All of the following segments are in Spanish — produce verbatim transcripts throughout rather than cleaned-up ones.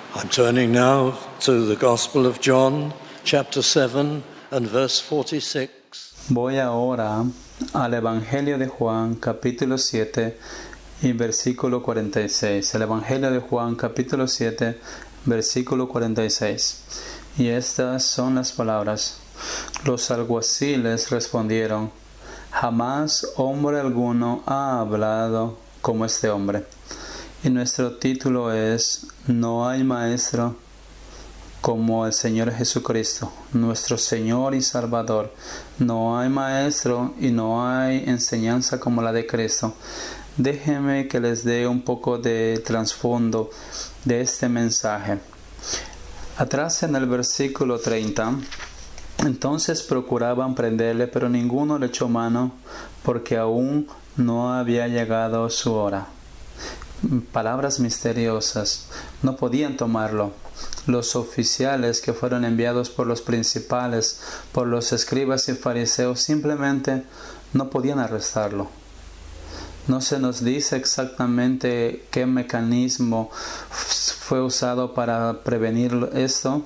I'm turning now to the Gospel of John, chapter seven and verse forty-six. Voy ahora al Evangelio de Juan, capítulo siete y versículo cuarenta y seis. El Evangelio de Juan, capítulo siete, versículo cuarenta y seis. Y estas son las palabras. Los alguaciles respondieron: jamás hombre alguno ha hablado como este hombre. Y nuestro título es: no hay maestro como el Señor Jesucristo, nuestro Señor y Salvador. No hay maestro y no hay enseñanza como la de Cristo. Déjenme que les dé un poco de trasfondo de este mensaje. Atrás en el versículo treinta, entonces procuraban prenderle, pero ninguno le echó mano, porque aún no había llegado su hora. Palabras misteriosas. No podían tomarlo. Los oficiales que fueron enviados por los principales, por los escribas y fariseos, simplemente no podían arrestarlo. No se nos dice exactamente qué mecanismo fue usado para prevenir esto.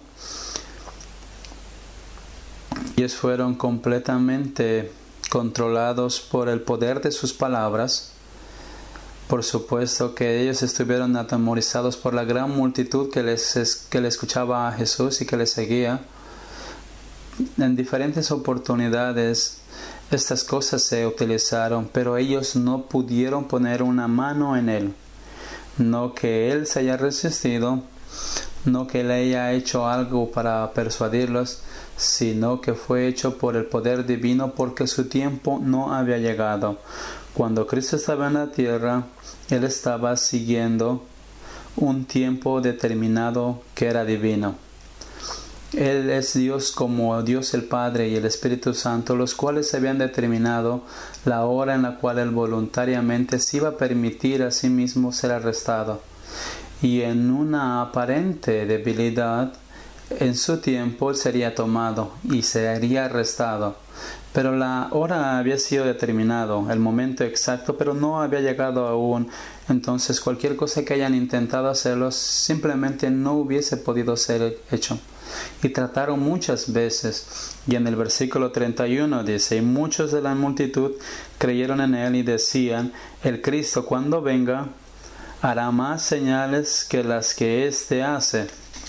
Ellos fueron completamente controlados por el poder de sus palabras. Por supuesto que ellos estuvieron atemorizados por la gran multitud que les, que le escuchaba a Jesús y que le seguía. En diferentes oportunidades estas cosas se utilizaron, pero ellos no pudieron poner una mano en él. No que él se haya resistido, no que él haya hecho algo para persuadirlos, sino que fue hecho por el poder divino, porque su tiempo no había llegado. Cuando Cristo estaba en la tierra, Él estaba siguiendo un tiempo determinado que era divino. Él es Dios como Dios el Padre y el Espíritu Santo, los cuales habían determinado la hora en la cual Él voluntariamente se iba a permitir a sí mismo ser arrestado. Y en una aparente debilidad, en su tiempo Él sería tomado y sería arrestado. Pero la hora había sido determinado, el momento exacto, pero no había llegado aún. Entonces cualquier cosa que hayan intentado hacerlo simplemente no hubiese podido ser hecho. Y trataron muchas veces. Y en el versículo treinta y uno dice: y muchos de la multitud creyeron en él y decían: el Cristo, cuando venga, hará más señales que las que éste hace.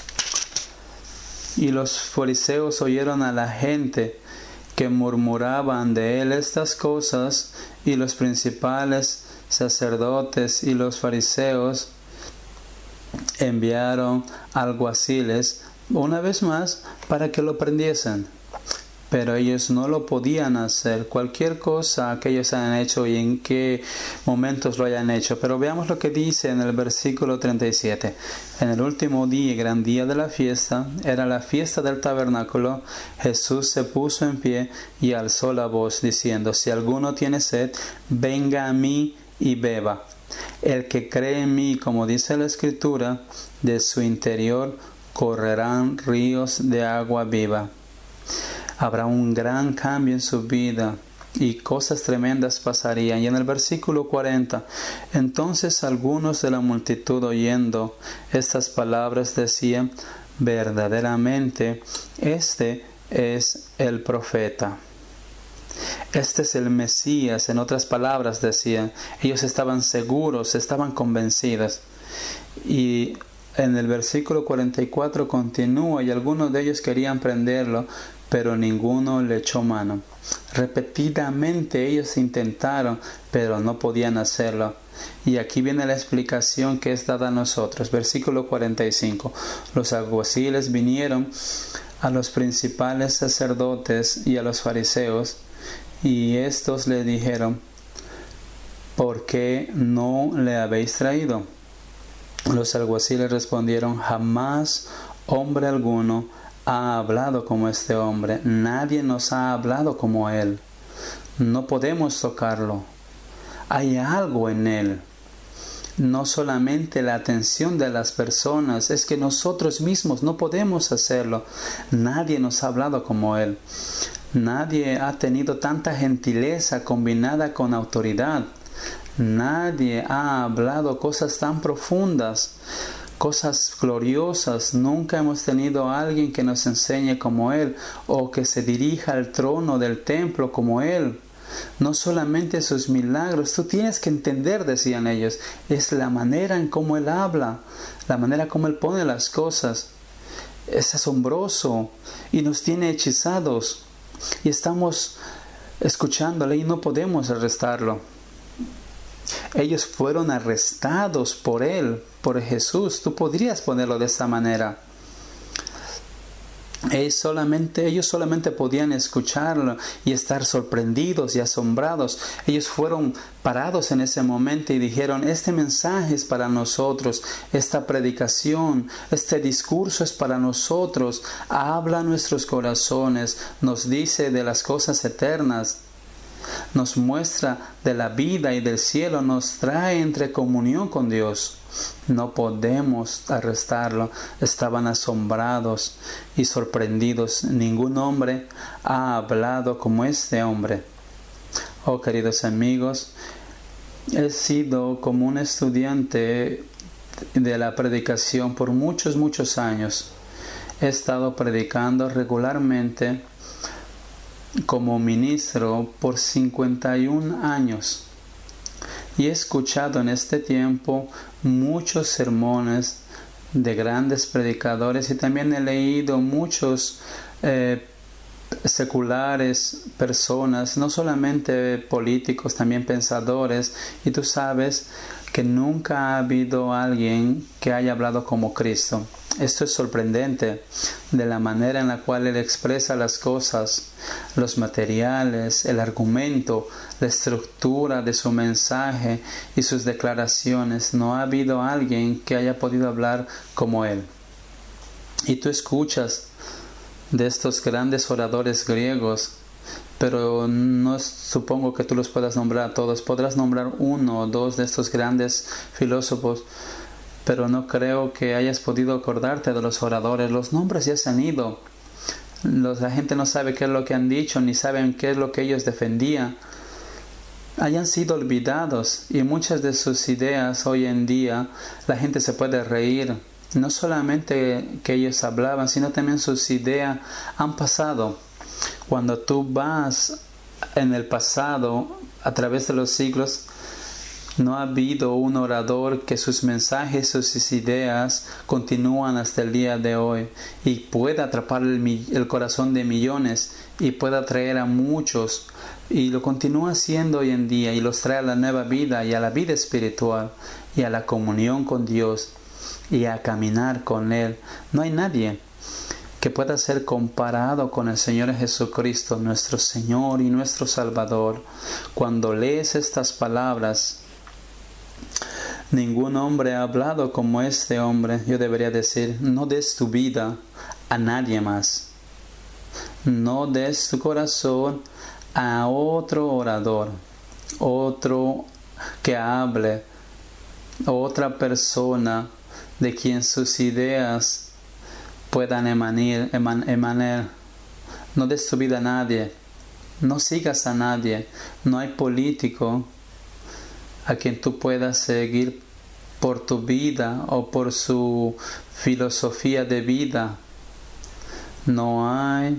Y los fariseos oyeron a la gente que murmuraban de él estas cosas, y los principales sacerdotes y los fariseos enviaron alguaciles una vez más para que lo prendiesen. Pero ellos no lo podían hacer. Cualquier cosa que ellos hayan hecho y en qué momentos lo hayan hecho. Pero veamos lo que dice en el versículo treinta y siete. En el último día y gran día de la fiesta, era la fiesta del tabernáculo, Jesús se puso en pie y alzó la voz diciendo: si alguno tiene sed, venga a mí y beba. El que cree en mí, como dice la Escritura, de su interior correrán ríos de agua viva. Habrá un gran cambio en su vida y cosas tremendas pasarían. Y en el versículo cuarenta, entonces algunos de la multitud, oyendo estas palabras, decían: verdaderamente este es el profeta. Este es el Mesías. En otras palabras decían, ellos estaban seguros, estaban convencidos. Y en el versículo cuarenta y cuatro continúa: y algunos de ellos querían prenderlo, pero ninguno le echó mano. Repetidamente ellos intentaron, pero no podían hacerlo. Y aquí viene la explicación que es dada a nosotros. Versículo cuarenta y cinco. Los alguaciles vinieron a los principales sacerdotes y a los fariseos, y estos le dijeron: ¿por qué no le habéis traído? Los alguaciles respondieron: jamás hombre alguno ha hablado como este hombre. Nadie nos ha hablado como él. No podemos tocarlo. Hay algo en él. No solamente la atención de las personas, es que nosotros mismos no podemos hacerlo. Nadie nos ha hablado como él. Nadie ha tenido tanta gentileza combinada con autoridad. Nadie ha hablado cosas tan profundas cosas gloriosas. Nunca hemos tenido a alguien que nos enseñe como Él o que se dirija al trono del templo como Él. No solamente sus milagros, tú tienes que entender, decían ellos, es la manera en cómo Él habla, la manera como Él pone las cosas. Es asombroso y nos tiene hechizados y estamos escuchándole y no podemos arrestarlo. Ellos fueron arrestados por Él, por Jesús. Tú podrías ponerlo de esta manera. Ellos solamente, ellos solamente podían escucharlo y estar sorprendidos y asombrados. Ellos fueron parados en ese momento y dijeron, este mensaje es para nosotros, esta predicación, este discurso es para nosotros, habla a nuestros corazones, nos dice de las cosas eternas, nos muestra de la vida y del cielo, nos trae entre comunión con Dios. No podemos arrestarlo. Estaban asombrados y sorprendidos. Ningún hombre ha hablado como este hombre. Oh, queridos amigos, he sido como un estudiante de la predicación por muchos, muchos años. He estado predicando regularmente como ministro por cincuenta y un años. Y he escuchado en este tiempo muchos sermones de grandes predicadores y también he leído muchos eh, seculares, personas, no solamente políticos, también pensadores. Y tú sabes que nunca ha habido alguien que haya hablado como Cristo. Esto es sorprendente de la manera en la cual Él expresa las cosas, los materiales, el argumento, la estructura de su mensaje y sus declaraciones. No ha habido alguien que haya podido hablar como Él. Y tú escuchas de estos grandes oradores griegos, pero no supongo que tú los puedas nombrar a todos. Podrás nombrar uno o dos de estos grandes filósofos, pero no creo que hayas podido acordarte de los oradores. Los nombres ya se han ido. Los, la gente no sabe qué es lo que han dicho, ni saben qué es lo que ellos defendían. Hayan sido olvidados y muchas de sus ideas hoy en día la gente se puede reír. No solamente que ellos hablaban, sino también sus ideas han pasado. Cuando tú vas en el pasado, a través de los siglos, no ha habido un orador que sus mensajes, sus ideas continúan hasta el día de hoy y pueda atrapar el, el corazón de millones y pueda atraer a muchos, y lo continúa haciendo hoy en día y los trae a la nueva vida y a la vida espiritual y a la comunión con Dios y a caminar con Él. No hay nadie que pueda ser comparado con el Señor Jesucristo, nuestro Señor y nuestro Salvador. Cuando lees estas palabras, ningún hombre ha hablado como este hombre. Yo debería decir, no des tu vida a nadie más. No des tu corazón a otro orador, otro que hable, otra persona de quien sus ideas puedan emanar, eman, emanar. No des tu vida a nadie. No sigas a nadie. No hay político a quien tú puedas seguir por tu vida o por su filosofía de vida. No hay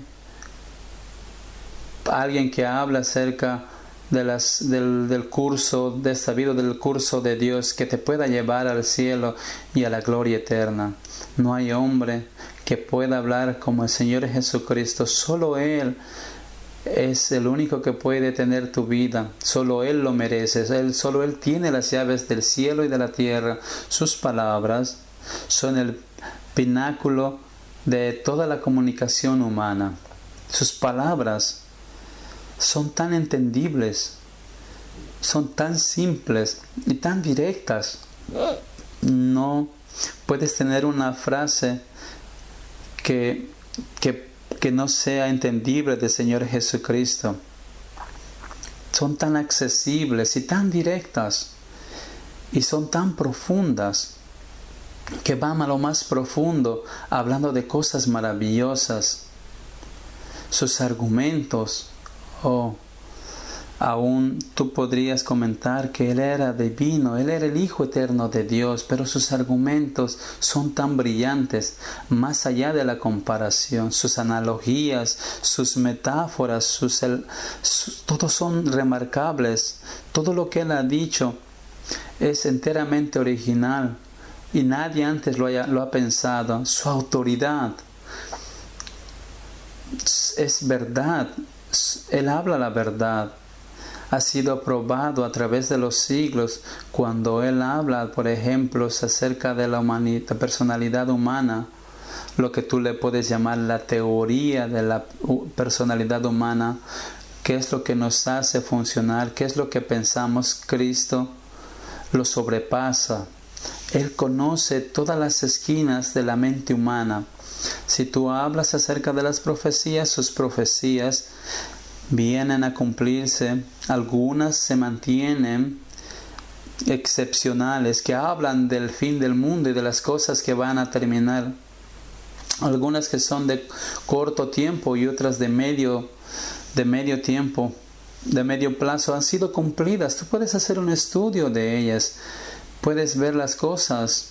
alguien que habla acerca de las, del, del curso de esta vida, del curso de Dios que te pueda llevar al cielo y a la gloria eterna. No hay hombre que pueda hablar como el Señor Jesucristo. Solo Él es el único que puede tener tu vida. Solo Él lo merece. Él, solo Él tiene las llaves del cielo y de la tierra. Sus palabras son el pináculo de toda la comunicación humana. Sus palabras son tan entendibles, son tan simples y tan directas. No puedes tener una frase que, que, que no sea entendible del Señor Jesucristo. Son tan accesibles y tan directas y son tan profundas que van a lo más profundo, hablando de cosas maravillosas. Sus argumentos, oh, Aún tú podrías comentar que Él era divino, Él era el Hijo eterno de Dios, pero sus argumentos son tan brillantes, más allá de la comparación. Sus analogías, sus metáforas, sus, sus, todos son remarcables. Todo lo que Él ha dicho es enteramente original y nadie antes lo, haya, lo ha pensado. Su autoridad es verdad, Él habla la verdad. Ha sido aprobado a través de los siglos cuando Él habla, por ejemplo, acerca de la, humanidad, la personalidad humana, lo que tú le puedes llamar la teoría de la personalidad humana, qué es lo que nos hace funcionar, qué es lo que pensamos. Cristo lo sobrepasa. Él conoce todas las esquinas de la mente humana. Si tú hablas acerca de las profecías, sus profecías vienen a cumplirse. Algunas se mantienen excepcionales, que hablan del fin del mundo y de las cosas que van a terminar. Algunas que son de corto tiempo y otras de medio, de medio tiempo, de medio plazo, han sido cumplidas. Tú puedes hacer un estudio de ellas. Puedes ver las cosas,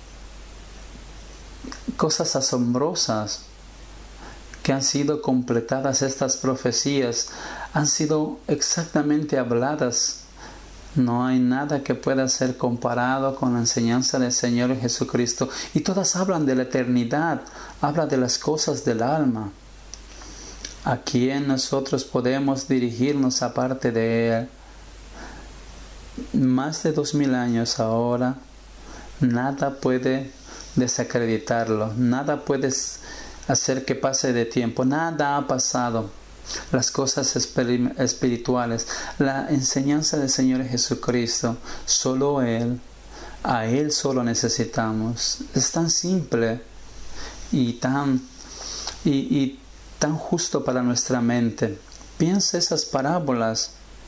cosas asombrosas que han sido completadas. Estas profecías han sido exactamente habladas. No hay nada que pueda ser comparado con la enseñanza del Señor Jesucristo. Y todas hablan de la eternidad, hablan de las cosas del alma. ¿A quién nosotros podemos dirigirnos aparte de Él? Más de dos mil años ahora, nada puede desacreditarlo, nada puede hacer que pase de tiempo, nada ha pasado. Las cosas espirituales, la enseñanza del Señor Jesucristo, solo Él, a Él solo necesitamos. Es tan simple y tan, y, y tan justo para nuestra mente. Piensa esas parábolas.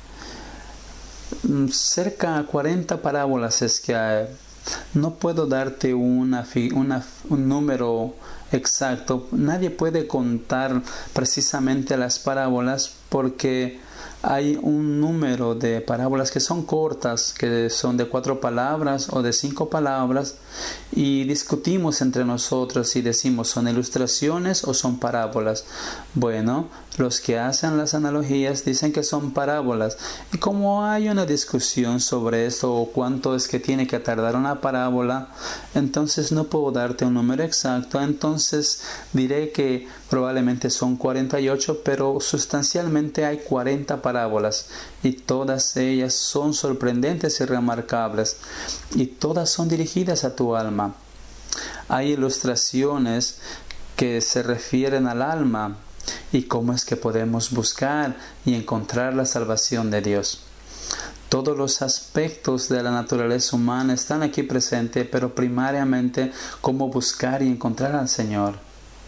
Cerca de cuarenta parábolas es que hay. No puedo darte una, una, un número exacto. Nadie puede contar precisamente las parábolas porque hay un número de parábolas que son cortas, que son de cuatro palabras o de cinco palabras, y discutimos entre nosotros y decimos, ¿son ilustraciones o son parábolas? Bueno, los que hacen las analogías dicen que son parábolas. Y como hay una discusión sobre esto o cuánto es que tiene que tardar una parábola, entonces no puedo darte un número exacto. Entonces diré que probablemente son cuarenta y ocho, pero sustancialmente hay cuarenta parábolas y todas ellas son sorprendentes y remarcables y todas son dirigidas a tu alma. Hay ilustraciones que se refieren al alma y cómo es que podemos buscar y encontrar la salvación de Dios. Todos los aspectos de la naturaleza humana están aquí presentes, pero primariamente cómo buscar y encontrar al Señor.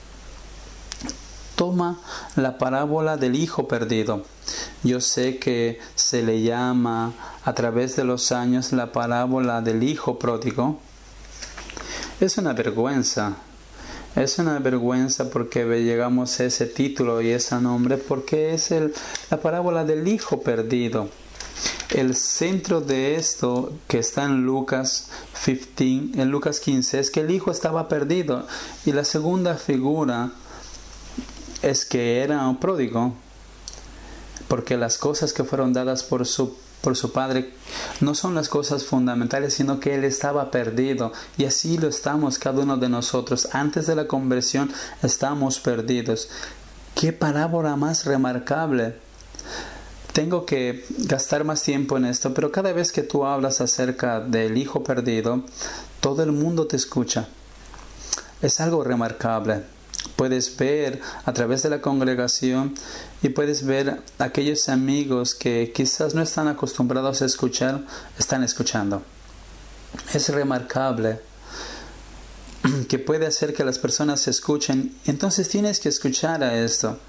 Toma la parábola del hijo perdido. Yo sé que se le llama a través de los años la parábola del hijo pródigo. Es una vergüenza. Es una vergüenza porque llegamos a ese título y ese nombre porque es el, la parábola del hijo perdido. El centro de esto que está en Lucas quince, en Lucas quince es que el hijo estaba perdido y la segunda figura es que era un pródigo porque las cosas que fueron dadas por su por su padre no son las cosas fundamentales, sino que él estaba perdido y así lo estamos cada uno de nosotros. Antes de la conversión estamos perdidos. ¿Qué parábola más remarcable? Tengo que gastar más tiempo en esto, pero cada vez que tú hablas acerca del hijo perdido, todo el mundo te escucha. Es algo remarcable. Puedes ver a través de la congregación y puedes ver aquellos amigos que quizás no están acostumbrados a escuchar, están escuchando. Es remarcable que puede hacer que las personas se escuchen. Entonces tienes que escuchar a esto.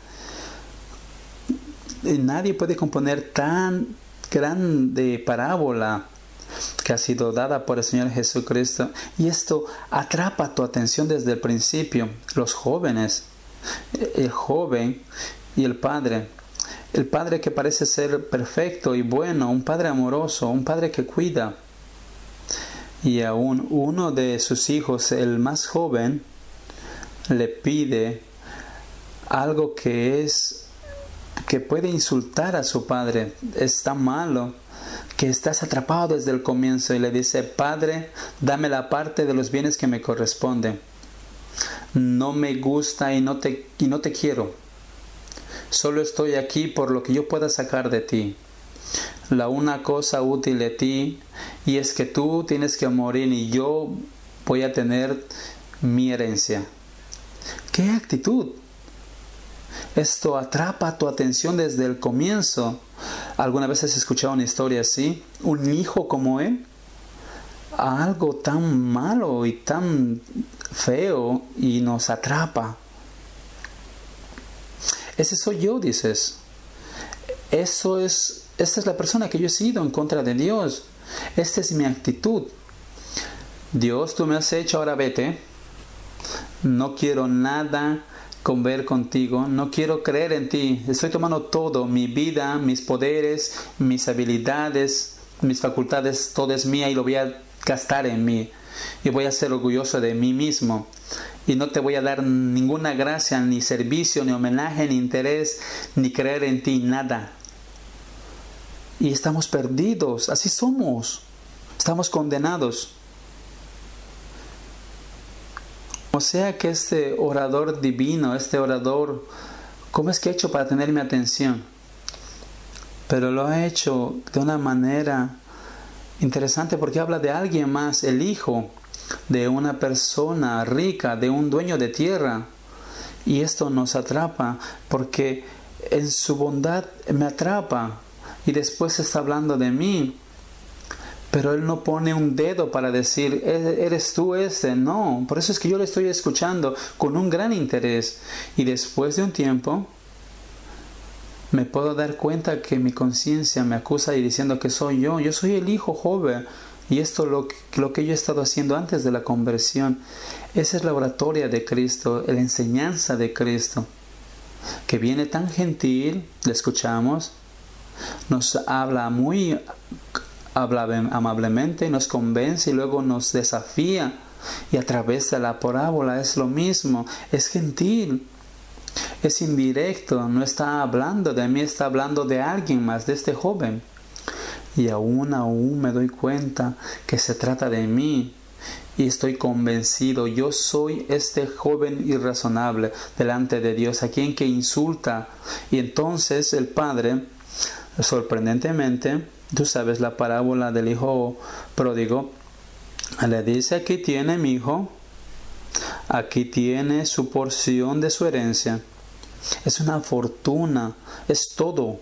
Y nadie puede componer tan grande parábola que ha sido dada por el Señor Jesucristo, y esto atrapa tu atención desde el principio. Los jóvenes, el joven y el padre, el padre que parece ser perfecto y bueno, un padre amoroso, un padre que cuida. Y aún uno de sus hijos, el más joven, le pide algo que es que puede insultar a su padre. Es tan malo que estás atrapado desde el comienzo y le dice: Padre, dame la parte de los bienes que me corresponden. No me gusta y no te, y no te quiero. Solo estoy aquí por lo que yo pueda sacar de ti. La una cosa útil de ti, y es que tú tienes que morir y yo voy a tener mi herencia. ¿Qué actitud? Esto atrapa tu atención desde el comienzo. ¿Alguna vez has escuchado una historia así? Un hijo como él, a algo tan malo y tan feo, y nos atrapa. Ese soy yo, dices. Eso es, esta es la persona que yo he sido en contra de Dios. Esta es mi actitud. Dios, tú me has hecho, ahora vete. No quiero nada con ver contigo, no quiero creer en ti. Estoy tomando todo, mi vida, mis poderes, mis habilidades, mis facultades, todo es mía y lo voy a gastar en mí. Y voy a ser orgulloso de mí mismo. Y no te voy a dar ninguna gracia, ni servicio, ni homenaje, ni interés, ni creer en ti, nada. Y estamos perdidos, así somos. Estamos condenados. O sea que este orador divino, este orador, ¿cómo es que ha hecho para tener mi atención? Pero lo ha hecho de una manera interesante porque habla de alguien más, el hijo de una persona rica, de un dueño de tierra. Y esto nos atrapa porque en su bondad me atrapa y después está hablando de mí. Pero él no pone un dedo para decir, eres tú este. No, por eso es que yo le estoy escuchando con un gran interés. Y después de un tiempo, me puedo dar cuenta que mi conciencia me acusa y diciendo que soy yo. Yo soy el hijo joven. Y esto es lo, lo que yo he estado haciendo antes de la conversión. Esa es la oratoria de Cristo, la enseñanza de Cristo. Que viene tan gentil, le escuchamos, nos habla muy... habla amablemente, nos convence y luego nos desafía. Y a través de la parábola es lo mismo, es gentil, es indirecto, no está hablando de mí, está hablando de alguien más, de este joven. Y aún, aún me doy cuenta que se trata de mí. Y estoy convencido, yo soy este joven irrazonable delante de Dios, a quien que insulta. Y entonces el padre, sorprendentemente, tú sabes la parábola del hijo pródigo, le dice: aquí tiene mi hijo, aquí tiene su porción de su herencia. Es una fortuna, es todo.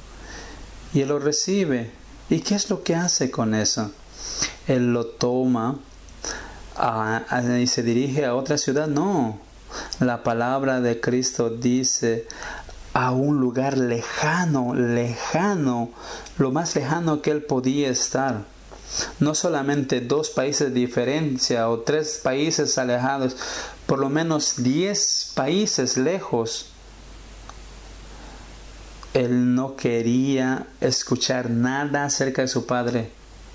Y él lo recibe. ¿Y qué es lo que hace con eso? Él lo toma a, a, y se dirige a otra ciudad. No, la palabra de Cristo dice: a un lugar lejano, lejano, lo más lejano que él podía estar. No solamente dos países de diferencia o tres países alejados, por lo menos diez países lejos. Él no quería escuchar nada acerca de su padre.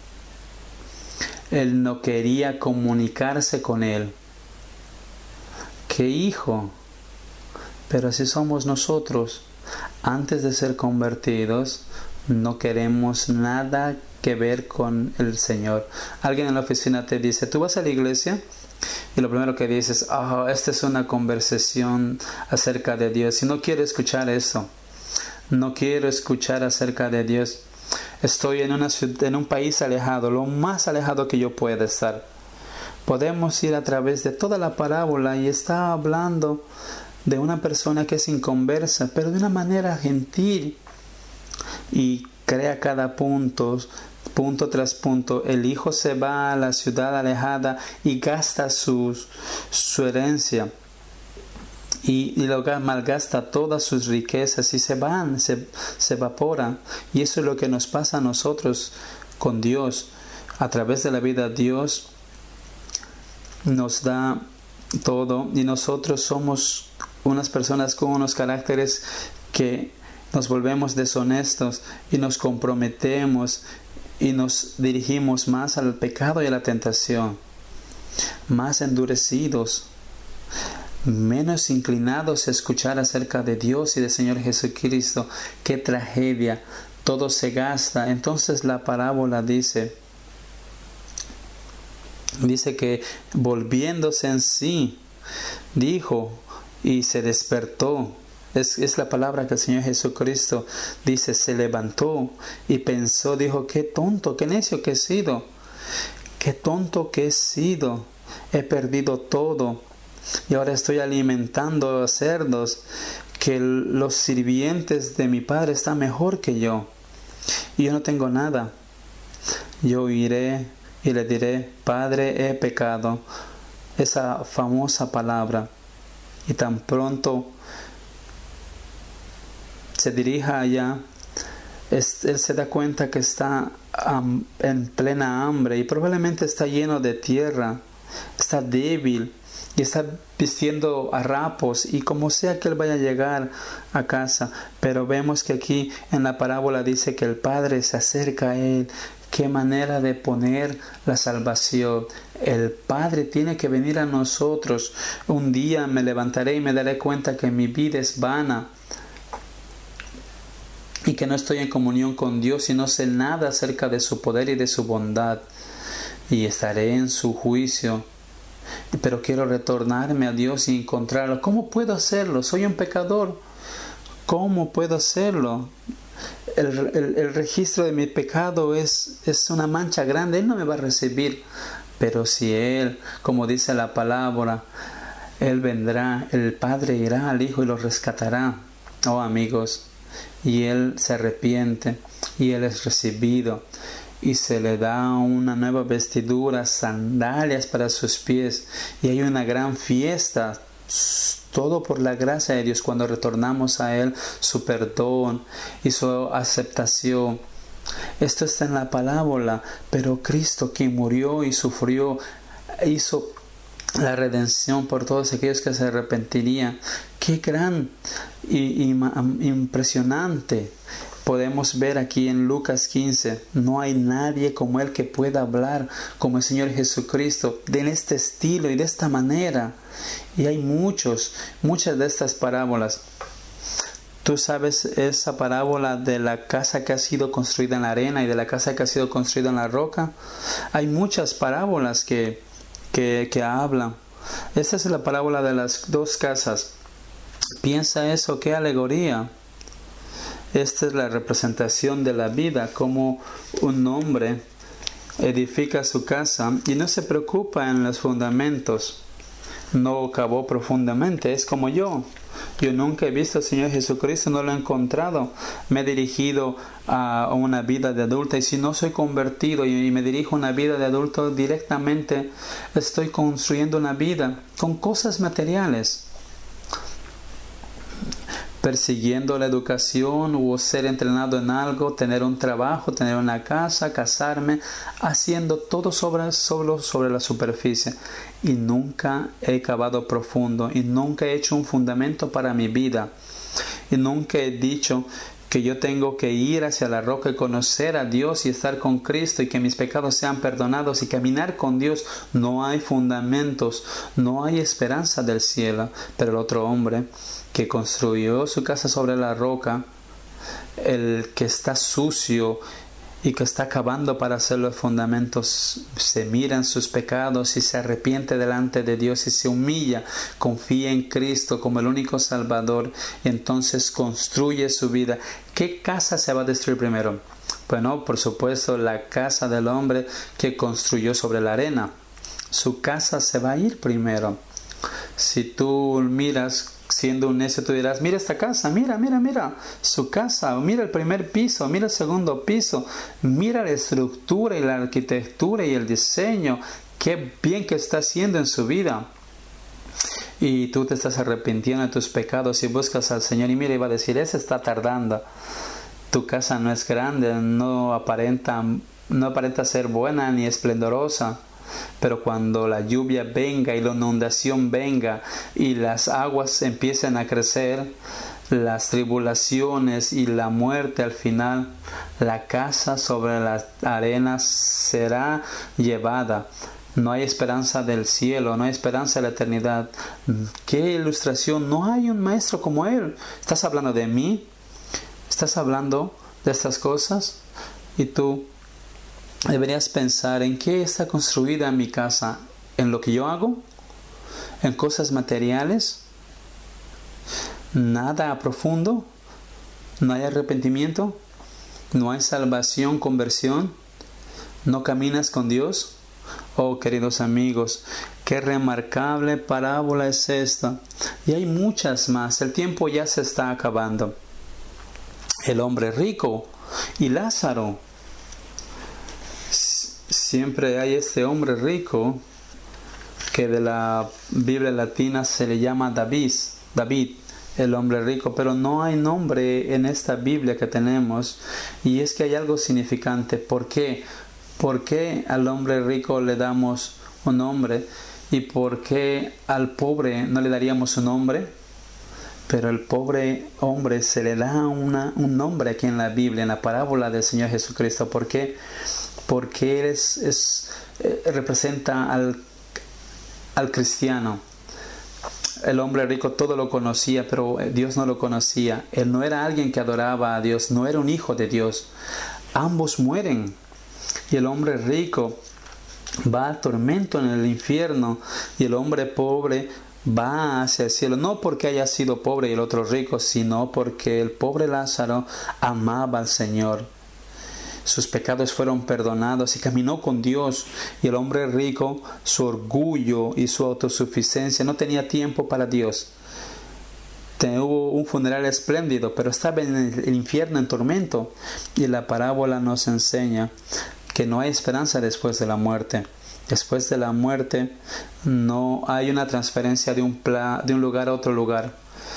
Él no quería comunicarse con él. ¿Qué hijo? Pero así somos nosotros. Antes de ser convertidos, no queremos nada que ver con el Señor. Alguien en la oficina te dice: ¿tú vas a la iglesia? Y lo primero que dices: oh, esta es una conversación acerca de Dios. Y no quiero escuchar eso. No quiero escuchar acerca de Dios. Estoy en, una, en un país alejado, lo más alejado que yo pueda estar. Podemos ir a través de toda la parábola y está hablando de una persona que es inconversa, pero de una manera gentil, y crea cada punto, punto tras punto. El hijo se va a la ciudad alejada y gasta su, su herencia, y, y lo malgasta todas sus riquezas y se van, se, se evaporan. Y eso es lo que nos pasa a nosotros con Dios. A través de la vida, Dios nos da todo y nosotros somos unas personas con unos caracteres que nos volvemos deshonestos y nos comprometemos y nos dirigimos más al pecado y a la tentación, más endurecidos, menos inclinados a escuchar acerca de Dios y del Señor Jesucristo. ¡Qué tragedia! Todo se gasta. Entonces la parábola dice, dice que volviéndose en sí, dijo y se despertó. Es, es la palabra que el Señor Jesucristo dice, se levantó y pensó, dijo, qué tonto, qué necio que he sido, qué tonto que he sido, he perdido todo y ahora estoy alimentando cerdos, que los sirvientes de mi padre están mejor que yo y yo no tengo nada. Yo iré y le diré, Padre, he pecado, esa famosa palabra, y tan pronto se dirija allá, él se da cuenta que está um, en plena hambre y probablemente está lleno de tierra, está débil y está vistiendo harapos, y como sea que él vaya a llegar a casa, pero vemos que aquí en la parábola dice que el Padre se acerca a él. Qué manera de poner la salvación. El Padre tiene que venir a nosotros. Un día me levantaré y me daré cuenta que mi vida es vana y que no estoy en comunión con Dios y no sé nada acerca de su poder y de su bondad, y estaré en su juicio. Pero quiero retornarme a Dios y encontrarlo. ¿Cómo puedo hacerlo? Soy un pecador. ¿Cómo puedo hacerlo? El, el, el registro de mi pecado es, es una mancha grande. Él no me va a recibir. Pero si Él, como dice la palabra, Él vendrá, el Padre irá al Hijo y lo rescatará. Oh amigos, y Él se arrepiente y Él es recibido y se le da una nueva vestidura, sandalias para sus pies, y hay una gran fiesta, todo por la gracia de Dios, cuando retornamos a Él, su perdón y su aceptación. Esto está en la parábola, pero Cristo, quien murió y sufrió, hizo la redención por todos aquellos que se arrepentirían. ¡Qué gran y, y impresionante! Podemos ver aquí en Lucas quince, no hay nadie como Él que pueda hablar como el Señor Jesucristo, de este estilo y de esta manera. Y hay muchos, muchas de estas parábolas. Tú sabes esa parábola de la casa que ha sido construida en la arena y de la casa que ha sido construida en la roca. Hay muchas parábolas que, que, que hablan. Esta es la parábola de las dos casas. Piensa eso, qué alegoría. Esta es la representación de la vida, como un hombre edifica su casa y no se preocupa en los fundamentos. No cavó profundamente, es como yo. Yo nunca he visto al Señor Jesucristo, no lo he encontrado. Me he dirigido a una vida de adulta, y si no soy convertido y me dirijo a una vida de adulto, directamente estoy construyendo una vida con cosas materiales, persiguiendo la educación o ser entrenado en algo, tener un trabajo, tener una casa, casarme, haciendo todo sobre, sobre, sobre la superficie. Y nunca he cavado profundo y nunca he hecho un fundamento para mi vida. Y nunca he dicho que yo tengo que ir hacia la roca y conocer a Dios y estar con Cristo y que mis pecados sean perdonados y caminar con Dios. No hay fundamentos, no hay esperanza del cielo. Pero el otro hombre que construyó su casa sobre la roca, el que está sucio y que está cavando para hacer los fundamentos, se mira en sus pecados y se arrepiente delante de Dios y se humilla, confía en Cristo como el único Salvador, y entonces construye su vida. ¿Qué casa se va a destruir primero? Bueno, por supuesto, la casa del hombre que construyó sobre la arena. Su casa se va a ir primero. Si tú miras, siendo un necio, tú dirás, mira esta casa, mira, mira, mira, su casa, mira el primer piso, mira el segundo piso, mira la estructura y la arquitectura y el diseño, qué bien que está haciendo en su vida. Y tú te estás arrepintiendo de tus pecados y buscas al Señor, y mira, iba a decir, ese está tardando. Tu casa no es grande, no aparenta, no aparenta ser buena ni esplendorosa. Pero cuando la lluvia venga y la inundación venga y las aguas empiecen a crecer, las tribulaciones y la muerte al final, la casa sobre las arenas será llevada. No hay esperanza del cielo, no hay esperanza de la eternidad. ¿Qué ilustración? No hay un maestro como él. ¿Estás hablando de mí? ¿Estás hablando de estas cosas? Y tú deberías pensar en qué está construida mi casa. ¿En lo que yo hago? ¿En cosas materiales? ¿Nada profundo? ¿No hay arrepentimiento? ¿No hay salvación, conversión? ¿No caminas con Dios? Oh, queridos amigos, qué remarcable parábola es esta. Y hay muchas más. El tiempo ya se está acabando. El hombre rico y Lázaro. Siempre hay este hombre rico que de la Biblia latina se le llama David, David, el hombre rico, pero no hay nombre en esta Biblia que tenemos, y es que hay algo significante. ¿Por qué? ¿Por qué al hombre rico le damos un nombre y por qué al pobre no le daríamos un nombre? Pero al pobre hombre se le da una, un nombre aquí en la Biblia, en la parábola del Señor Jesucristo. ¿Por qué? Porque él es, es, eh, representa al, al cristiano. El hombre rico todo lo conocía, pero Dios no lo conocía. Él no era alguien que adoraba a Dios, no era un hijo de Dios. Ambos mueren. Y el hombre rico va al tormento en el infierno y el hombre pobre va hacia el cielo, no porque haya sido pobre y el otro rico, sino porque el pobre Lázaro amaba al Señor. Sus pecados fueron perdonados y caminó con Dios. Y el hombre rico, su orgullo y su autosuficiencia, no tenía tiempo para Dios. Hubo un funeral espléndido, pero estaba en el infierno en tormento. Y la parábola nos enseña que no hay esperanza después de la muerte. Después de la muerte no hay una transferencia de un, pla, de un lugar a otro lugar.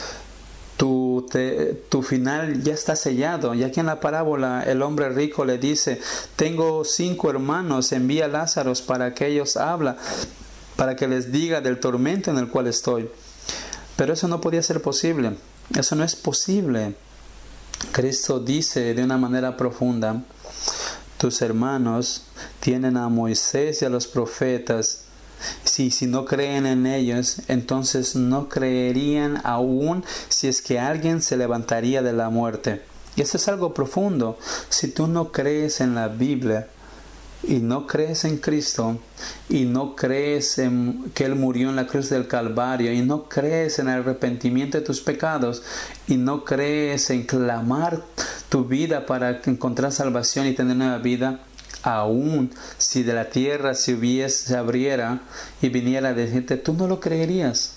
Tu, te, tu final ya está sellado. Y aquí en la parábola el hombre rico le dice: tengo cinco hermanos, envía a Lázaro para que ellos hablen, para que les diga del tormento en el cual estoy. Pero eso no podía ser posible. Eso no es posible. Cristo dice de una manera profunda: tus hermanos tienen a Moisés y a los profetas. Si, si no creen en ellos, entonces no creerían aún si es que alguien se levantaría de la muerte. Y eso es algo profundo. Si tú no crees en la Biblia y no crees en Cristo y no crees en que Él murió en la cruz del Calvario y no crees en el arrepentimiento de tus pecados y no crees en clamar tu vida para encontrar salvación y tener nueva vida, aún si de la tierra se hubiese, se abriera y viniera a decirte, tú no lo creerías.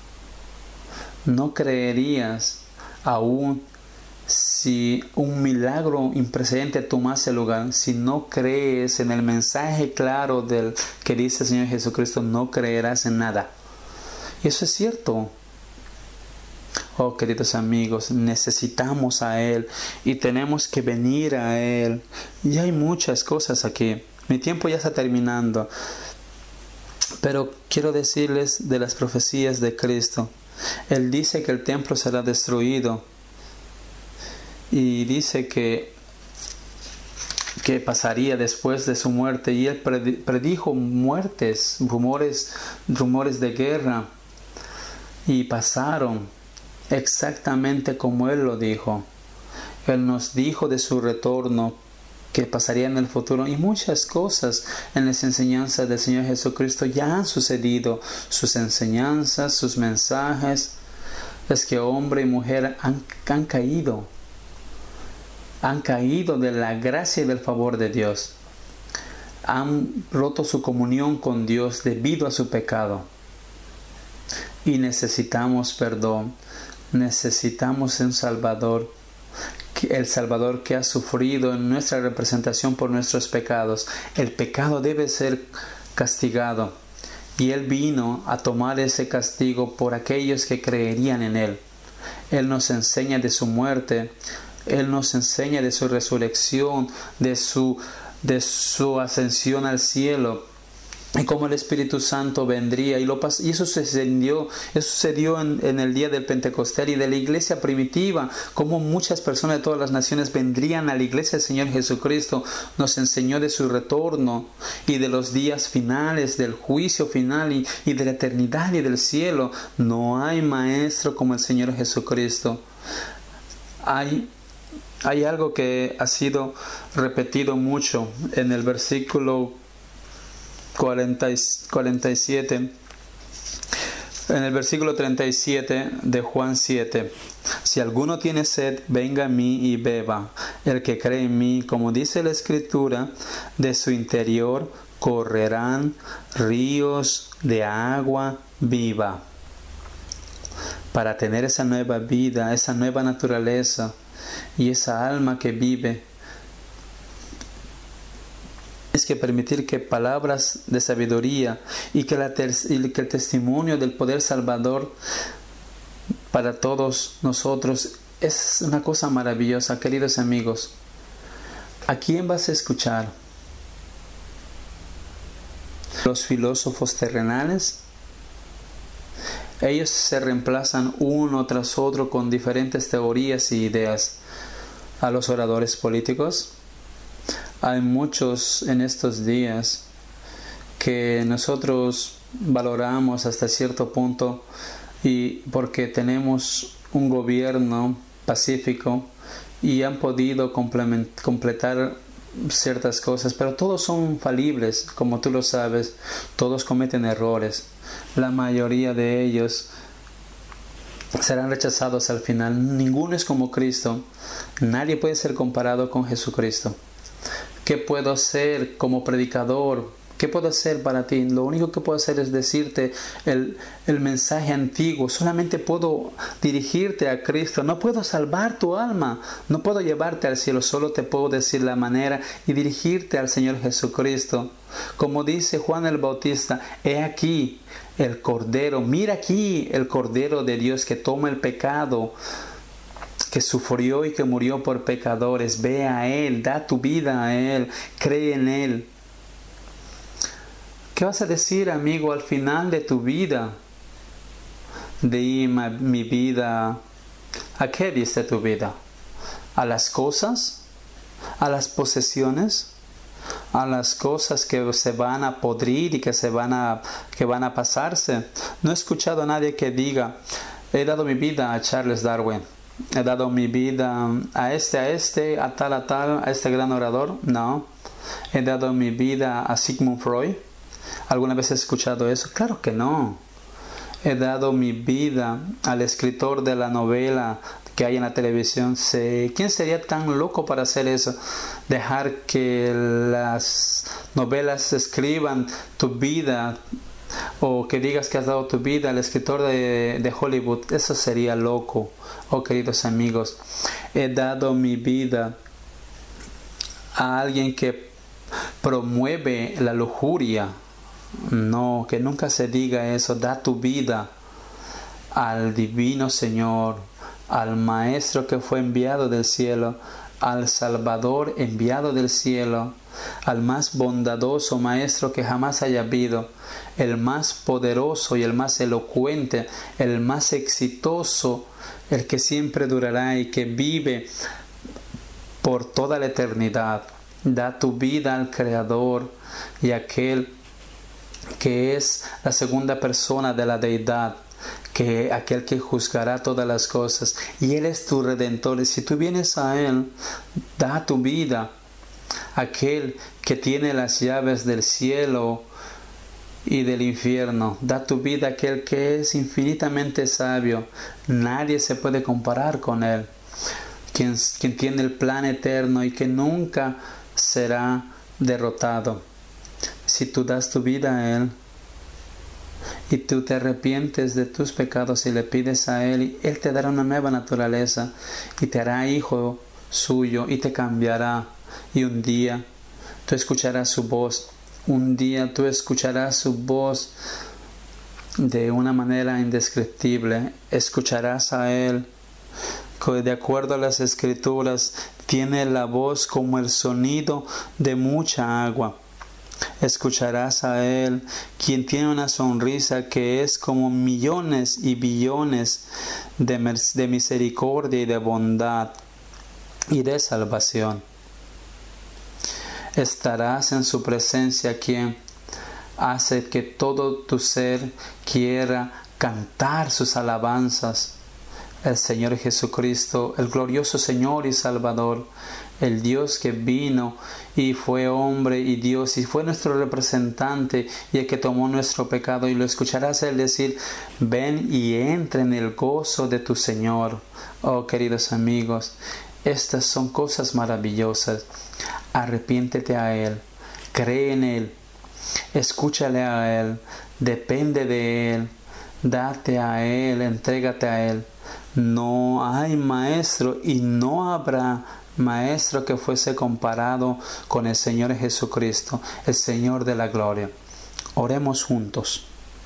No creerías aún si un milagro imprecedente tomase lugar. Si no crees en el mensaje claro del que dice el Señor Jesucristo, no creerás en nada. Y eso es cierto. Oh, queridos amigos, necesitamos a Él y tenemos que venir a Él. Y hay muchas cosas aquí. Mi tiempo ya está terminando. Pero quiero decirles de las profecías de Cristo. Él dice que el templo será destruido. Y dice que, que pasaría después de su muerte. Y Él predijo muertes, rumores, rumores de guerra. Y pasaron exactamente como Él lo dijo. Él nos dijo de su retorno que pasaría en el futuro, y muchas cosas en las enseñanzas del Señor Jesucristo ya han sucedido. Sus enseñanzas, sus mensajes, es que hombre y mujer han, han caído. Han caído de la gracia y del favor de Dios. Han roto su comunión con Dios debido a su pecado. Y necesitamos perdón. Necesitamos un Salvador, el Salvador que ha sufrido en nuestra representación por nuestros pecados. El pecado debe ser castigado y Él vino a tomar ese castigo por aquellos que creerían en Él. Él nos enseña de su muerte, Él nos enseña de su resurrección, de su, de su ascensión al cielo. y cómo el Espíritu Santo vendría. Y, lo pas y eso sucedió, eso sucedió en, en el día del Pentecostés y de la iglesia primitiva, cómo muchas personas de todas las naciones vendrían a la iglesia del Señor Jesucristo. Nos enseñó de su retorno y de los días finales, del juicio final y, y de la eternidad y del cielo. No hay maestro como el Señor Jesucristo. Hay Hay algo que ha sido repetido mucho en el versículo cuarenta y siete, en el versículo treinta y siete de Juan siete. Si alguno tiene sed, venga a mí y beba. El que cree en mí, como dice la Escritura, de su interior correrán ríos de agua viva. Para tener esa nueva vida, esa nueva naturaleza y esa alma que vive, es que permitir que palabras de sabiduría y que, la y que el testimonio del poder salvador para todos nosotros es una cosa maravillosa. Queridos amigos, ¿a quién vas a escuchar? ¿Los filósofos terrenales? Ellos se reemplazan uno tras otro con diferentes teorías y ideas. ¿A los oradores políticos? Hay muchos en estos días que nosotros valoramos hasta cierto punto, y porque tenemos un gobierno pacífico y han podido completar ciertas cosas, pero todos son falibles, como tú lo sabes. Todos cometen errores. La mayoría de ellos serán rechazados al final. Ninguno es como Cristo. Nadie puede ser comparado con Jesucristo. ¿Qué puedo hacer como predicador? ¿Qué puedo hacer para ti? Lo único que puedo hacer es decirte el, el mensaje antiguo. Solamente puedo dirigirte a Cristo. No puedo salvar tu alma. No puedo llevarte al cielo. Solo te puedo decir la manera y dirigirte al Señor Jesucristo. Como dice Juan el Bautista, he aquí el Cordero. Mira aquí el Cordero de Dios que toma el pecado, que sufrió y que murió por pecadores. Ve a Él, da tu vida a Él, cree en Él. ¿Qué vas a decir, amigo, al final de tu vida? Di mi vida. ¿A qué diste tu vida? ¿A las cosas? ¿A las posesiones? ¿A las cosas que se van a podrir y que, se van a, que van a pasarse? No he escuchado a nadie que diga, he dado mi vida a Charles Darwin. He dado mi vida a este, a este, a tal, a tal, a este gran orador. No. He dado mi vida a Sigmund Freud. ¿Alguna vez has escuchado eso? Claro que no. He dado mi vida al escritor de la novela que hay en la televisión. ¿Quién sería tan loco para hacer eso? Dejar que las novelas escriban tu vida, o que digas que has dado tu vida al escritor de, de Hollywood. Eso sería loco. Oh, queridos amigos, he dado mi vida a alguien que promueve la lujuria. No, que nunca se diga eso. Da tu vida al divino Señor, al Maestro que fue enviado del cielo, al Salvador enviado del cielo, al más bondadoso Maestro que jamás haya habido, el más poderoso y el más elocuente, el más exitoso, el que siempre durará y que vive por toda la eternidad. Da tu vida al Creador y aquel que es la segunda persona de la deidad, que aquel que juzgará todas las cosas, y Él es tu Redentor. Y si tú vienes a Él, da tu vida, aquel que tiene las llaves del cielo y del infierno. Da tu vida a aquel que es infinitamente sabio. Nadie se puede comparar con Él, quien, quien tiene el plan eterno y que nunca será derrotado. Si tú das tu vida a Él y tú te arrepientes de tus pecados y le pides a Él, Él te dará una nueva naturaleza y te hará hijo suyo y te cambiará. Y un día tú escucharás su voz. Un día tú escucharás su voz de una manera indescriptible. Escucharás a Él. De acuerdo a las Escrituras, tiene la voz como el sonido de mucha agua. Escucharás a Él, quien tiene una sonrisa que es como millones y billones de, de misericordia y de bondad y de salvación. Estarás en su presencia, quien hace que todo tu ser quiera cantar sus alabanzas. El Señor Jesucristo, el glorioso Señor y Salvador, el Dios que vino y fue hombre y Dios y fue nuestro representante y el que tomó nuestro pecado, y lo escucharás Él decir: ven y entra en el gozo de tu Señor. Oh, queridos amigos, estas son cosas maravillosas. Arrepiéntete a Él, cree en Él, escúchale a Él, depende de Él, date a Él, entrégate a Él. No hay maestro y no habrá maestro que fuese comparado con el Señor Jesucristo, el Señor de la gloria. Oremos juntos.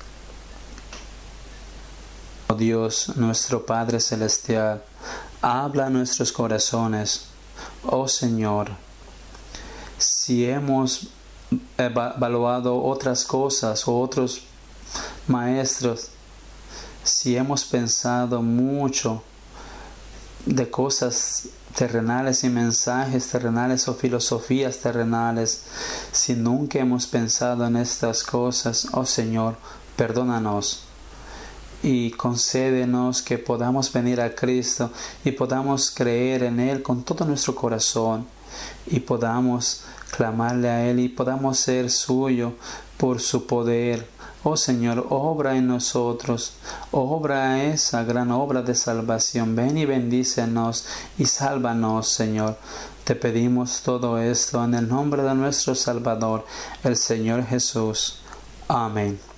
Oh Dios, nuestro Padre Celestial, habla a nuestros corazones. Oh Señor, si hemos evaluado otras cosas o otros maestros, si hemos pensado mucho de cosas terrenales y mensajes terrenales o filosofías terrenales, si nunca hemos pensado en estas cosas, oh Señor, perdónanos y concédenos que podamos venir a Cristo y podamos creer en Él con todo nuestro corazón y podamos clamarle a Él y podamos ser suyo por su poder. Oh Señor, obra en nosotros, obra esa gran obra de salvación. Ven y bendícenos y sálvanos, Señor. Te pedimos todo esto en el nombre de nuestro Salvador, el Señor Jesús. Amén.